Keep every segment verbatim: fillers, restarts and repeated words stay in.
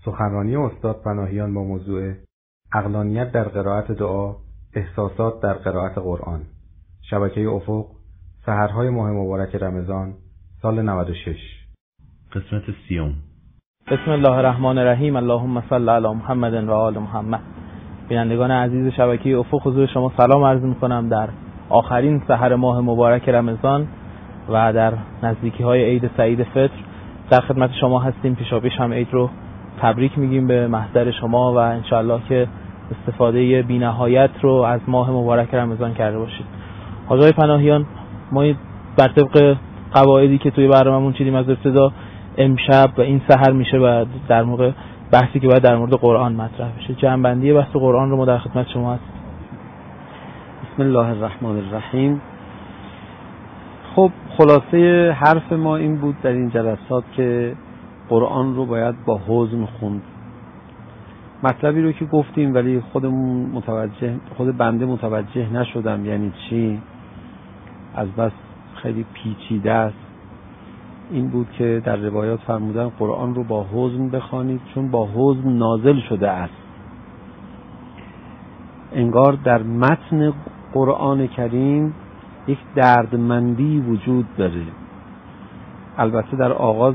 سخنرانی استاد پناهیان با موضوع عقلانیت در قرائت دعا، احساسات در قرائت قرآن، شبکه افق، سحرهای ماه مبارک رمضان، سال نود و شش. قسمت سیوم. بسم الله الرحمن الرحیم. اللهم صل علی محمد و آل محمد. بینندگان عزیز شبکه افق، حضور شما سلام عرض می‌کنم در آخرین سحر ماه مبارک رمضان و در نزدیکی های عید سعید فطر. در خدمت شما هستیم. پیشاپیش هم عید رو تبریک میگیم به محضر شما و انشالله که استفاده بی‌نهایت رو از ماه مبارک رمضان کرده باشید. آقای پناهیان، ما بر طبق قواعدی که توی برنامه‌مون چیدیم از ابتدا، امشب و این سحر میشه و در موقع بحثی که باید در مورد قرآن مطرح بشه، جنبندی بحث قرآن رو ما در خدمت شما هستیم. بسم الله الرحمن الرحیم. خب خلاصه حرف ما این بود در این جلسات که قرآن رو باید با حزن خوند. مطلبی رو که گفتیم ولی خودمون متوجه خود بنده متوجه نشدم یعنی چی، از بس خیلی پیچیده است. این بود که در روایات فرمودن قرآن رو با حزن بخوانید چون با حزن نازل شده است. انگار در متن قرآن کریم یک دردمندی وجود داره. البته در آغاز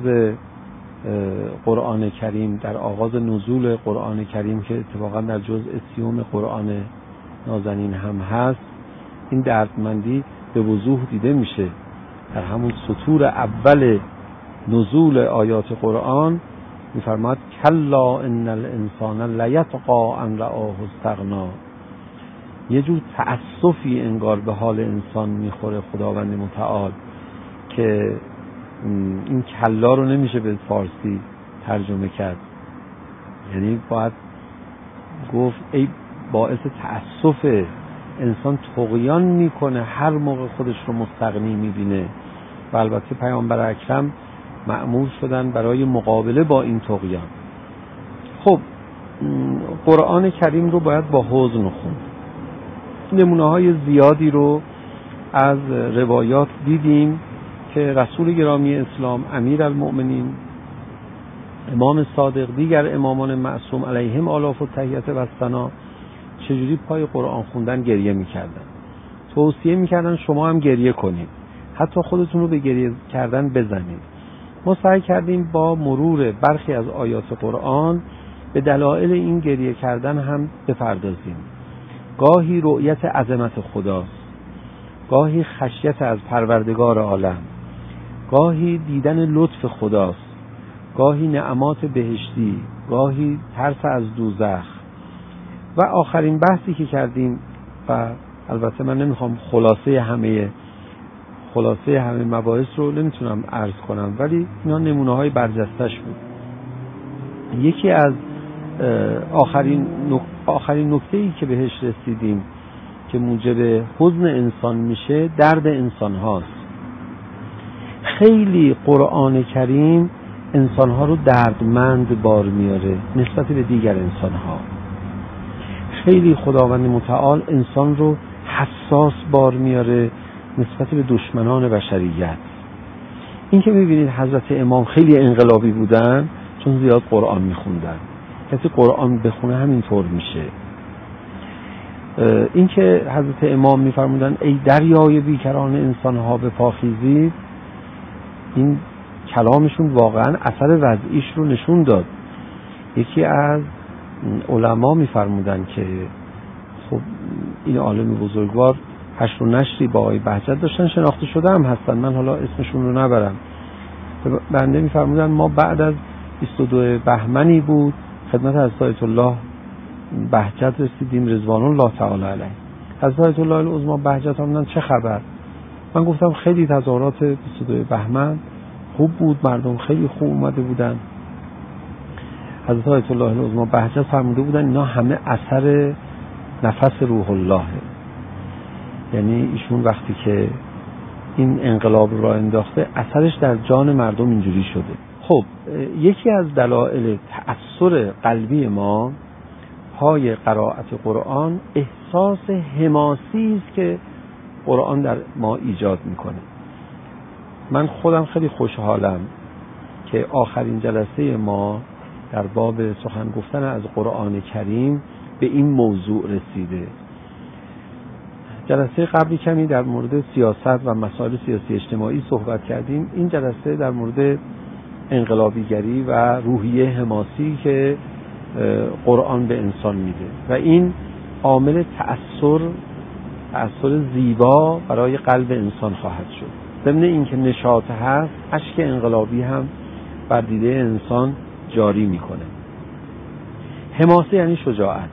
قرآن کریم، در آغاز نزول قرآن کریم که اتفاقا در جزء سیوم قرآن نازنین هم هست، این دردمندی به وضوح دیده میشه. در همون سطور اول نزول آیات قرآن میفرماد کلا ان الانسان لیطغی ان رآه استغنا. یه جور تأسفی انگار به حال انسان میخوره خداوند متعال که این کلا رو نمیشه به فارسی ترجمه کرد، یعنی باید گفت ای باعث تأسف انسان طغیان میکنه هر موقع خودش رو مستغنی میبینه و البته پیامبر اکرم مأمور شدن برای مقابله با این طغیان. خب قرآن کریم رو باید با حزن خوند. نمونه های زیادی رو از روایات دیدیم که رسول گرامی اسلام، امیر المؤمنین، امام صادق، دیگر امامان معصوم علیهم آلاف التحیت و الثنا چجوری پای قرآن خوندن گریه میکردن. توصیه میکردن شما هم گریه کنید، حتی خودتون رو به گریه کردن بزنید. ما سعی کردیم با مرور برخی از آیات قرآن به دلایل این گریه کردن هم بپردازیم. گاهی رؤیت عظمت خداست، گاهی خشیت از پروردگار عالم، گاهی دیدن لطف خداست، گاهی نعمات بهشتی، گاهی ترس از دوزخ. و آخرین بحثی که کردیم و البته من نمیخوام خلاصه همه خلاصه همه مباحث رو نمیتونم عرض کنم ولی اینا نمونه های برجستش بود. یکی از آخرین نک... آخرین نکته‌ای که بهش رسیدیم که موجب حزن انسان میشه درد انسان هاست. خیلی قرآن کریم انسان ها رو دردمند بار میاره نسبت به دیگر انسان ها. خیلی خداوند متعال انسان رو حساس بار میاره نسبت به دشمنان بشریت. این که میبینید حضرت امام خیلی انقلابی بودن چون زیاد قرآن میخوندن. کسی قرآن بخونه همینطور میشه. این که حضرت امام میفرمودن ای دریای بیکران انسان ها به پاخیزید، این کلامشون واقعا اثر وضعیش رو نشون داد. یکی از علما میفرمودن که خب این عالم بزرگوار حشر و نشری با آقای بهجت داشتن، شناخته شده هم هستن، من حالا اسمشون رو نبرم. بنده میفرمودن ما بعد از بیست و دو بهمنی بود خدمت حضرت آیت الله بهجت رسیدیم رضوان الله تعالی علیه. حضرت آیت الله العظمی بهجت فرمودن چه خبر؟ من گفتم خیلی تظاهرات بیست و دو بهمن خوب بود، مردم خیلی خوب اومده بودن. حضرت آیت الله العظمی بهجت فرموده بودن اینا همه اثر نفس روح الله، یعنی ایشون وقتی که این انقلاب را انداخته اثرش در جان مردم اینجوری شده. خب یکی از دلایل تأثیر قلبی ما پای قرائت قرآن احساس حماسی است که قرآن در ما ایجاد میکنه. من خودم خیلی خوشحالم که آخرین جلسه ما در باب سخن گفتن از قرآن کریم به این موضوع رسیده. جلسه قبلی کمی در مورد سیاست و مسائل سیاسی اجتماعی صحبت کردیم. این جلسه در مورد انقلابیگری و روحیه حماسی که قرآن به انسان میده و این عامل تأثیر تأثیر زیبا برای قلب انسان خواهد شد. ضمن اینکه نشاط هست، اشک انقلابی هم بر دیده انسان جاری میکنه. حماسه یعنی شجاعت.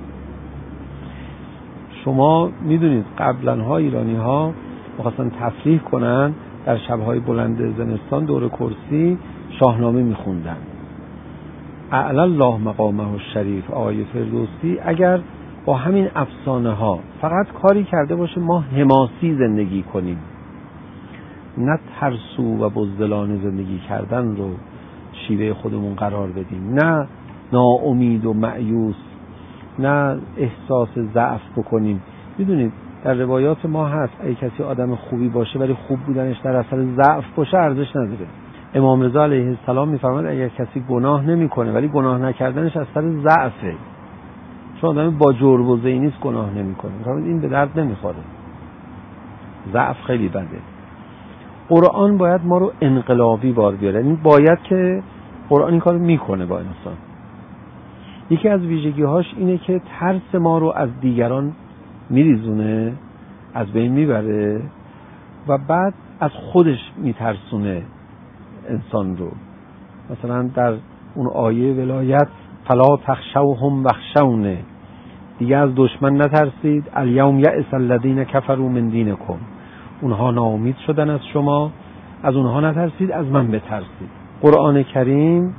شما میدونید قبلا ها ایرانی ها می‌خواستن تفریح کنن، در شب‌های بلند زمستان دور کرسی شاهنامه میخوندن. اعلی الله مقامه الشریف آقای فردوسی اگر با همین افسانه ها فقط کاری کرده باشه ما حماسی زندگی کنیم، نه ترسو و بزدلانه زندگی کردن رو شیوه خودمون قرار بدیم، نه ناامید و مایوس، نه احساس ضعف بکنیم. میدونید در روایات ما هست اگه کسی آدم خوبی باشه ولی خوب بودنش در اثر ضعف باشه ارزش نداره. امام رضا علیه السلام میفرماد اگر کسی گناه نمیکنه ولی گناه نکردنش از اثر ضعفه، چون آدم با جرم و زی نیست گناه نمیکنه، میفرماد این به درد نمیخوره، ضعف خیلی بده. قرآن باید ما رو انقلابی بار بیاره، یعنی باید که قرآن این کارو میکنه با انسان. یکی از ویژگی‌هاش اینه که ترس ما رو از دیگران میریزونه، از بین میبره و بعد از خودش میترسونه انسان رو. مثلا در اون آیه ولایت فلا تخشوهم واخشونی، دیگه از دشمن نترسید، الیوم یئس الذین کفروا من دینکم، اونها ناامید شدن از شما، از اونها نترسید، از من بترسید. قرآن کریم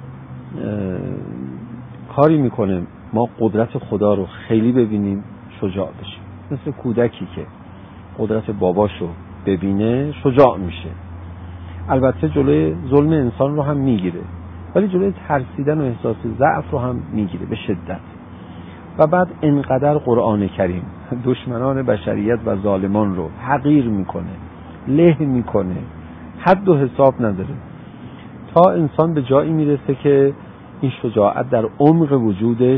کاری میکنه ما قدرت خدا رو خیلی ببینیم، شجاع بشیم. مثل کودکی که قدرت باباشو ببینه شجاع میشه. البته جلوی ظلم انسان رو هم میگیره ولی جلوی ترسیدن و احساس ضعف رو هم میگیره به شدت. و بعد انقدر قرآن کریم دشمنان بشریت و ظالمان رو حقیر میکنه، له میکنه، حد و حساب نداره، تا انسان به جایی میرسه که این شجاعت در عمق وجودش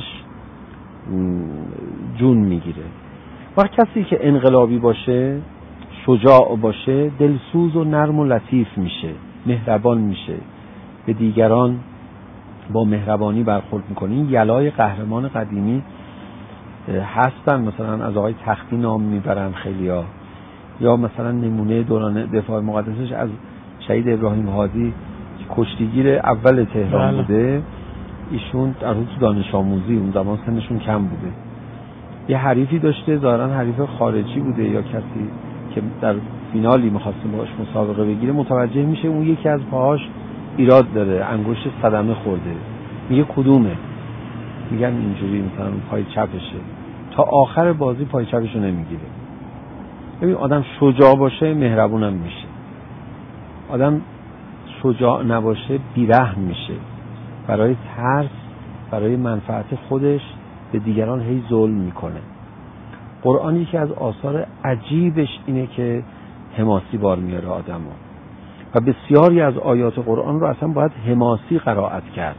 جون میگیره. وقت کسی که انقلابی باشه، شجاع باشه، دلسوز و نرم و لطیف میشه، مهربان میشه، به دیگران با مهربانی برخورد میکنه. این یلای قهرمان قدیمی هستن، مثلا از آقای تختی نام میبرن خیلیا، یا مثلا نمونه دوران دفاع مقدسش از شهید ابراهیم هادی که کشتیگیر اول تهران بوده. ایشون در حوزه دانش آموزی اون زمان سنشون کم بوده، یه حریفی داشته، ظاهرا حریف خارجی بوده یا کسی که در فینالی می‌خواسته باهاش مسابقه بگیره، متوجه میشه اون یکی از پاهاش ایراد داره، انگشت صدمه خورده. میگه کدومه؟ میگن اینجوری، مثلا پای چپشه. تا آخر بازی پای چپشو نمیگیره. ببین آدم شجاع باشه مهربونم میشه، آدم شجاع نباشه بیرحم میشه، برای ترس، برای منفعت خودش به دیگران هی ظلم میکنه. قرآن یکی از آثار عجیبش اینه که حماسی بار میاره آدمو و بسیاری از آیات قرآن رو اصلا باید حماسی قرائت کرد.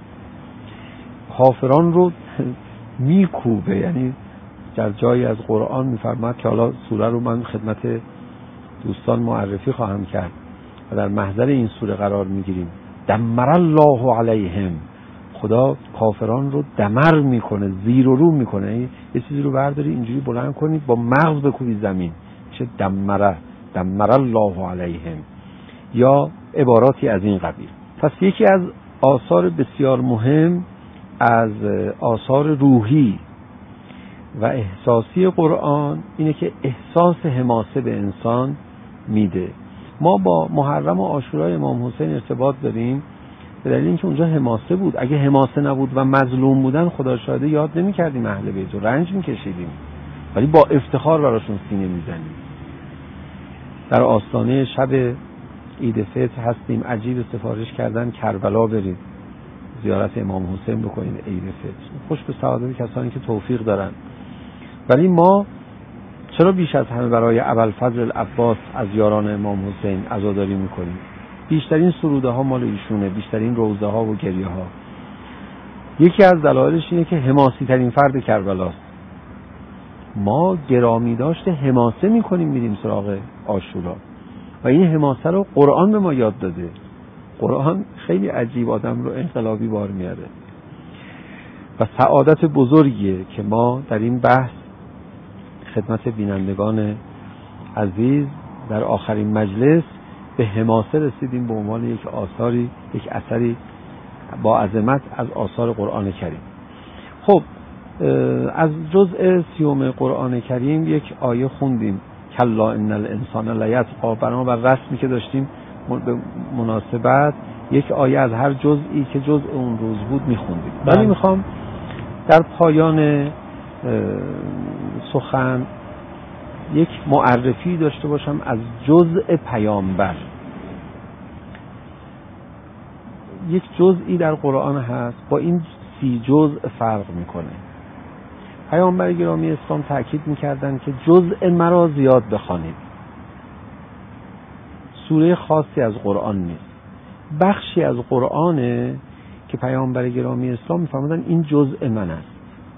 کافران رو میکوبه، یعنی در جایی از قرآن میفرماد که حالا سوره رو من خدمت دوستان معرفی خواهم کرد و در محضر این سوره قرار میگیریم. دمر الله علیهم، خدا کافران رو دمر میکنه، زیر و رو میکنه. یه چیزی رو برداری اینجوری بلند کنید با مغز بکوبی زمین، چه دمره، دمر الله علیهم، یا عباراتی از این قبیل. پس یکی از آثار بسیار مهم از آثار روحی و احساسی قرآن اینه که احساس حماسه به انسان میده. ما با محرم و عاشورای امام حسین ارتباط داریم به دلیل اینکه اونجا حماسه بود. اگه حماسه نبود و مظلوم بودن، خدا شاهده یاد نمی‌کردیم اهل بیت و رنج می‌کشیدیم، ولی با افتخار براشون سینه می‌زنیم. در آستانه شب عید فطر هستیم، عجیب سفارش کردن کربلا برید زیارت امام حسین بکنید عید فطر. خوش به سعادت کسانی که توفیق دارن. ولی ما چرا بیش از همه برای ابوالفضل العباس از یاران امام حسین عزاداری میکنیم؟ بیشترین سروده ها مال ایشونه، بیشترین روضه ها و گریه ها. یکی از دلایلش اینه که حماسی ترین فرد کربلاست. ما گرامی داشته حماسه میکنیم میریم سراغ عاشورا و این حماسه رو قرآن به ما یاد داده. قرآن خیلی عجیب آدم رو انقلابی بار میاره و سعادت بزرگیه که ما در این بحث خدمت بینندگان عزیز در آخرین مجلس به حماسه رسیدیم به عنوان یک آثاری یک اثری با عظمت از آثار قرآن کریم. خب از جزء سیوم قرآن کریم یک آیه خوندیم، کلا ان الانسان لیطغی، بنابر رسمی که داشتیم به مناسبت یک آیه از هر جزئی که جزء اون روز بود میخوندیم. ولی میخوام در پایان سخن یک معرفی داشته باشم از جزء پیامبر. یک جزئی در قرآن هست با این سی جزء فرق میکنه. پیامبر گرامی اسلام تاکید میکردن که جزء مرا زیاد بخوانید. سوره خاصی از قرآن نیست، بخشی از قرآنه که پیامبر گرامی اسلام میفرمودن این جزء من است.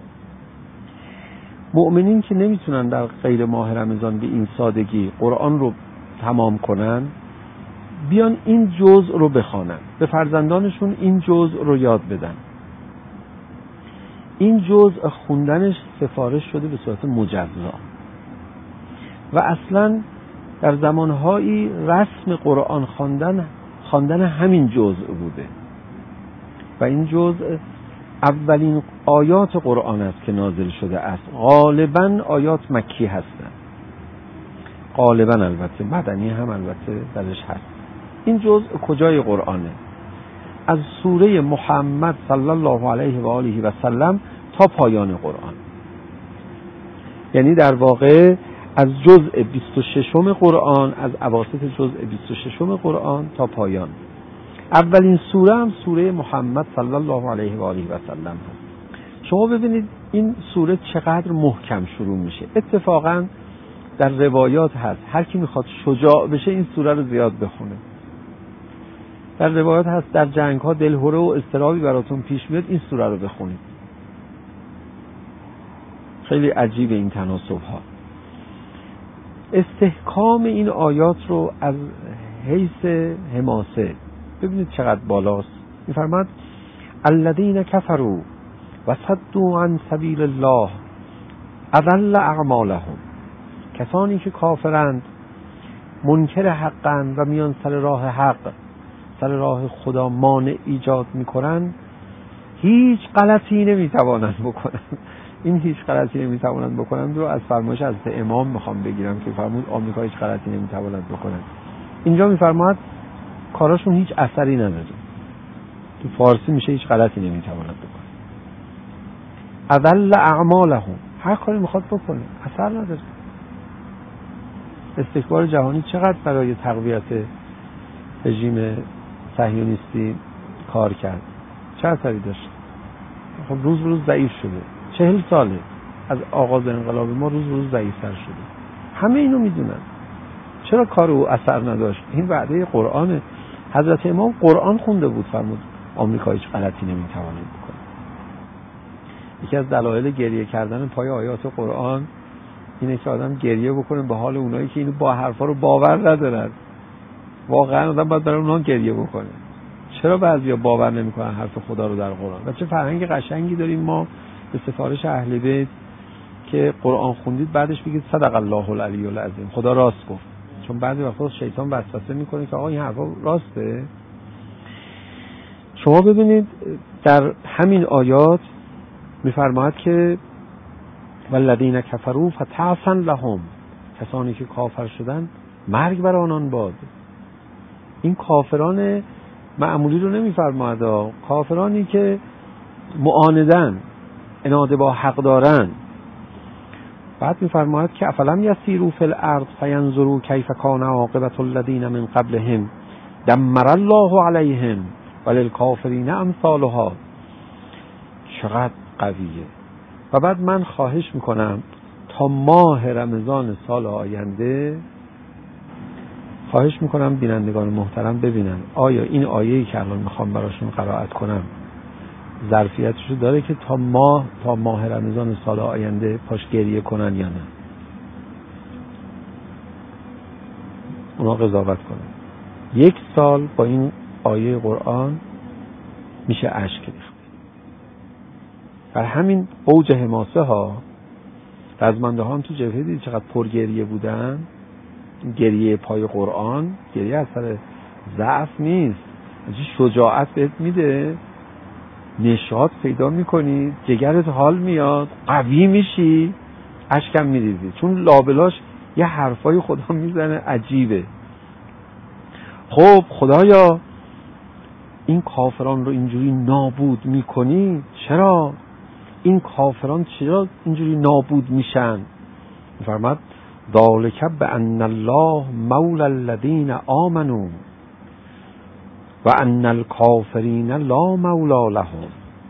مؤمنین که نمیتونن در غیر ماه رمضان به این سادگی قرآن رو تمام کنن، بیان این جزء رو بخوانن، به فرزندانشون این جزء رو یاد بدن. این جزء خوندنش سفارش شده به صورت مجزا و اصلا در زمانهایی رسم قرآن خواندن خواندن همین جزء بوده و این جزء اولین آیات قرآن است که نازل شده است. غالباً آیات مکی هستند، غالباً البته مدنی هم البته درش هست. این جزء کجای قرآنه؟ از سوره محمد صلی الله علیه و آله و سلم تا پایان قرآن، یعنی در واقع از جزء بیست و ششم قرآن، از اواسط جزء بیست و ششم قرآن تا پایان. اولین سوره هم سوره محمد صلی الله علیه و آله و سلم هست. شما ببینید این سوره چقدر محکم شروع میشه. اتفاقا در روایات هست هر کی میخواد شجاع بشه این سوره رو زیاد بخونه. در روایات هست در جنگ ها دلهره و اضطرابی براتون پیش میاد این سوره رو بخونید. خیلی عجیبه این تناسب ها. استحکام این آیات رو از حیث حماسه ببینید چقدر بالاست. میفرماد الذین کفروا و صدوا عن سبیل الله اضل اعمالهم، کسانی که کافرند، منکر حقند و میان سر راه حق، سر راه خدا مانع ایجاد میکنن، هیچ غلطی نمیتوانند بکنن. این هیچ غلطی نمیتوانند بکنن رو از فرمایش از امام میخوام بگیرم که فرمود آمریکا هیچ غلطی نمیتواند بکنن. اینجا میفرماد کاراشون هیچ اثری نداره. تو فارسی میشه هیچ غلطی نمیتواند بکنن. اضل اعمالهم، هر کاری میخواد بکنه اثر نداره. استکبار جهانی چقدر برای تقویت رژیم صهیونیستی کار کرد، چه اثری داشت؟ خب روز به روز ضعیف شده. چهل ساله از آغاز انقلاب ما روز به روز ضعیفتر شده. همه اینو میدونن. چرا کار او اثر نداشت؟ این وعده قرآنه. حضرت امام قرآن خونده بود، فرمود آمریکا هیچ غلطی نمیتواند بکنه. یکی از دلایل گریه کردن پای آیات قرآن اینه که آدم گریه بکنه به حال اونایی که اینو با حرفا رو باور ندارن. واقعا آدم باید برای اونها گریه بکنه. چرا بعضیا باور نمیکنن حرف خدا رو در قرآن؟ و چه فرهنگ قشنگی داریم ما به سفارش اهل بیت که قرآن خوندید بعدش بگید صدق الله العلی العظیم، خدا راست گفت. چون بعضی وقتا شیطان وسوسه میکنه که آقا این حرفا راسته. شما ببینید در همین آیات میفرماید که والذین کفروا فتعسا لهم، کسانی که کافر شدن مرگ بر آنان باد. این کافران معمولی رو نمیفرماید، کافرانی که معاندن، اناده با حق دارن. بعد میفرماید که افلم یسیروا فی الارض فینظروا کیف کان عاقبة الذین من قبلهم دمر الله علیهم وللکافرین امثالها. چقدر قویه. و بعد من خواهش میکنم تا ماه رمضان سال آینده خواهش میکنم بینندگان محترم ببینن آیا این آیه‌ای که الان میخوام براشون قرائت کنم ظرفیتشو داره که تا ماه تا ماه رمضان سال آینده پاش گریه کنن یا نه، اونا قضاوت کنن. یک سال با این آیه قرآن میشه اشک ریخت. بر همین اوج حماسه ها رزمنده ها هم تو جبهه دید چقدر پرگریه بودن. گریه پای قرآن گریه اثر ضعف نیست، شجاعت بهت میده، نشاط پیدا میکنی، جگرت حال میاد، قوی میشی، اشکم میریزی، چون لابلاش یه حرفای خدا میزنه عجیبه. خب خدایا این کافران رو اینجوری نابود میکنی، چرا این کافران چرا اینجوری نابود میشن؟ فرماد ذالک بان الله مولا الذین آمنوا و ان الکافرین لا مولا لهم.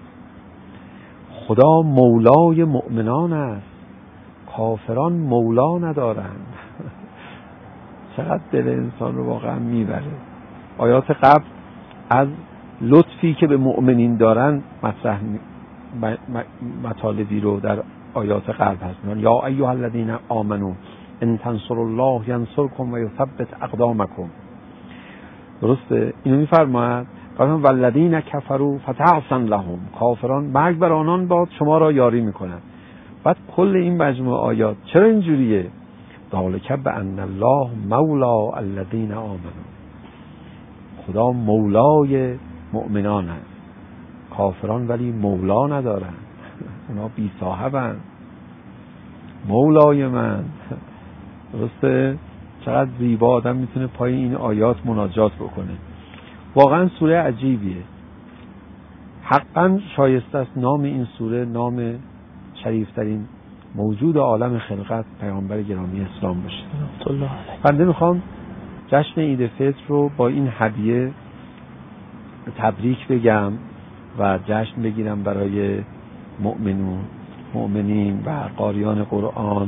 خدا مولای مؤمنان است، کافران مولا ندارند. چقدر دل انسان رو واقعا میبره. آیات قبل از لطفی که به مؤمنین دارن مطرح مطالبی رو در آیات قبل هست. یا ایها الذین آمنوا ان تنصروا الله ینصرکم و یثبت اقدامکم. درسته؟ اینو میفرماید والذین کفروا فتعصا لهم، کافران مرگ بر آنان باد شما را یاری میکنند. بعد کل این مجموعه آیات چرا اینجوریه؟ ذالک بان الله مولا الذین آمنوا، خدا مولای مؤمنان است، کافران ولی مولا ندارن، اونا بی صاحبن. مولای من، درسته؟ چقدر زیبا آدم میتونه پای این آیات مناجات بکنه. واقعا سوره عجیبیه، حقا شایسته است نام این سوره نام شریفترین موجود عالم خلقت پیامبر گرامی اسلام باشه. بنده میخوام جشن عید فطر رو با این هدیه تبریک بگم و جشن بگیرم برای مؤمنون مؤمنین و قاریان قرآن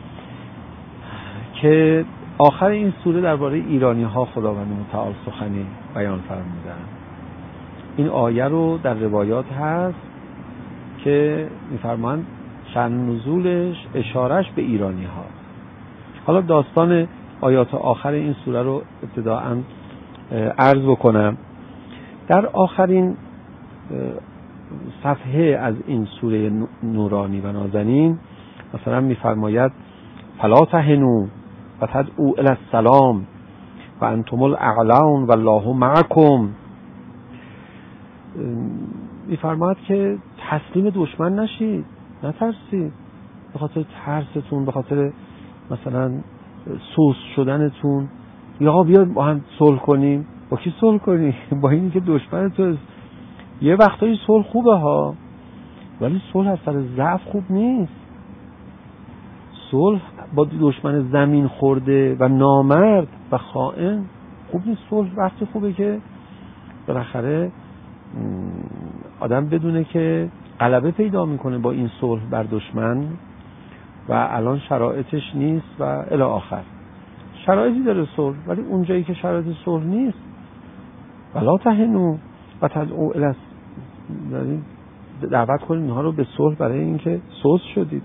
که آخر این سوره درباره ایرانی ها خداوند متعال سخنی بیان فرمودن. این آیه رو در روایات هست که میفرمایند شأن نزولش اشارش به ایرانی ها. حالا داستان آیات آخر این سوره رو ابتداءً عرض بکنم. در آخرین صفحه از این سوره نورانی و نازنین مثلا میفرماید فلا تهنوا و تدعوا الی السلام و انتم الاعلون والله معکم. میفرماید که تسلیم دشمن نشید، نترسید، به خاطر ترستون، به خاطر مثلا سوس شدنتون، یا بیاد با هم صلح کنیم. با کی صلح کنیم؟ با اینی که دشمن تو. یه وقتایی صلح خوبه ها، ولی صلح از سر ضعف خوب نیست. صلح با دشمن زمین خورده و نامرد و خائن خوب نیست. صلح وقتی خوبه که بالاخره آدم بدونه که غلبه پیدا میکنه با این صلح بر دشمن و الان شرایطش نیست و الی آخر. شرایطی داره صلح، ولی اونجایی که شرایط صلح نیست ولا تهنوا و تدعوا الی، یعنی دعوت کنید اینها رو به صلح برای اینکه سوس شدید.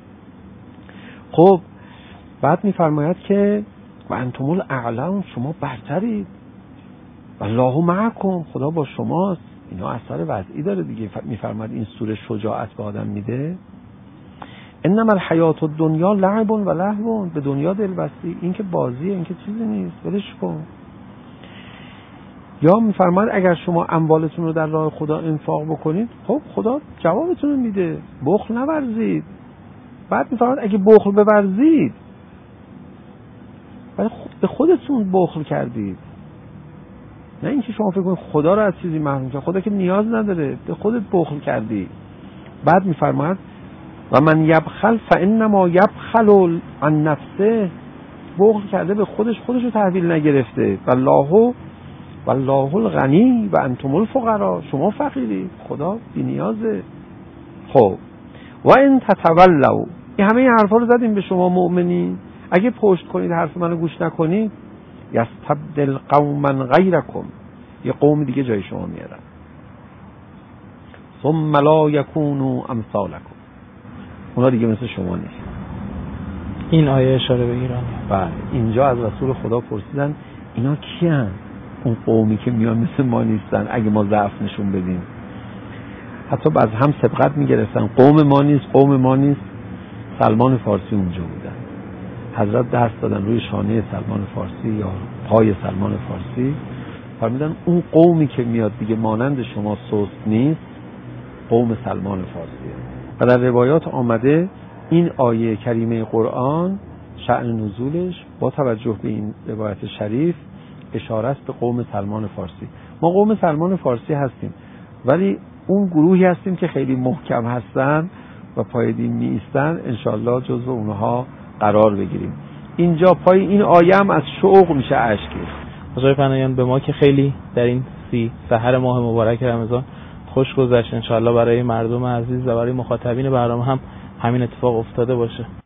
خب بعد میفرماید که و انتم الاعلون، شما برترید، والله معکم، خدا با شماست. اینا اثر وضعی داره دیگه. میفرماید این سوره شجاعت به آدم میده. انما الحیات الدنیا لعب و لهو، به دنیا دل بستی، این که بازیه، این که چیزی نیست، ولش کن. یا میفرماید اگر شما اموالتون رو در راه خدا انفاق بکنید، خب خدا جوابتون رو میده، بخل نورزید. بعد میفرماید اگه بخل بورزید، ولی به خودتون بخل کردید، نه اینکه شما فکر کنید خدا رو از چیزی محروم کرد. خدا که نیاز نداره، به خودت بخل کردی. بعد میفرماید و من یبخل فانما یبخل عن نفسه، بخل کرده به خودش، خودش رو تحویل نگرفته. والله والله الغنی و انتم الفقراء، شما فقیری، خدا بی نیازه. خب و ان تتولوا، این همه این حرفا رو زدیم به شما مؤمنین، اگه پشت کنید حرف منو گوش نکنید، یستبدل قوما غیرکم، یه قوم دیگه جای شما میارن. ثم لا یکونوا امثالکم. اونا دیگه مثل شما نیست. این آیه اشاره به ایرانی. بله، اینجا از رسول خدا پرسیدن اینا کیان؟ اون قومی که میان مثل ما نیستن اگه ما ضعف نشون بدیم. حتی بعض هم سبقت میگرفتن قوم ما نیست، قوم ما نیست. سلمان فارسی اونجا بودن، حضرت دست دادن روی شانه سلمان فارسی یا پای سلمان فارسی، فرمودن اون قومی که میاد دیگه مانند شما سست نیست، قوم سلمان فارسیه. و در روایات آمده این آیه کریمه قرآن شأن نزولش با توجه به این روایت شریف اشاره است به قوم سلمان فارسی. ما قوم سلمان فارسی هستیم، ولی اون گروهی هستیم که خیلی محکم هستن و پای دین می ایستن، انشالله جزو اونها قرار بگیریم. اینجا پای این آیه هم از شوق میشه اشک ریخت. آقای پناهیان، به ما که خیلی در این سی سحر ماه مبارک رمضان خوش گذشت، انشالله برای مردم عزیز و برای مخاطبین برنامه هم همین اتفاق افتاده باشه.